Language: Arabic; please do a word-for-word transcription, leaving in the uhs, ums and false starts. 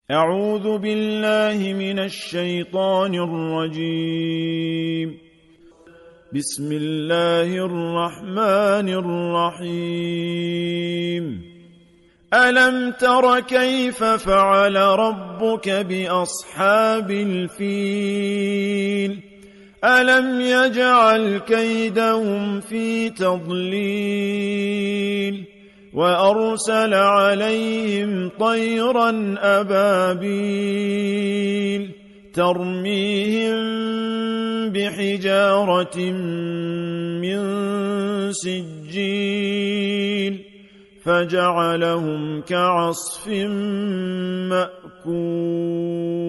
أعوذ بالله من الشيطان الرجيم. بسم الله الرحمن الرحيم. ألم تر كيف فعل ربك بأصحاب الفيل ألم يجعل كيدهم في تضليل وأرسل عليهم طيرا أبابيل ترميهم بحجارة من سجيل فجعلهم كعصف مأكول.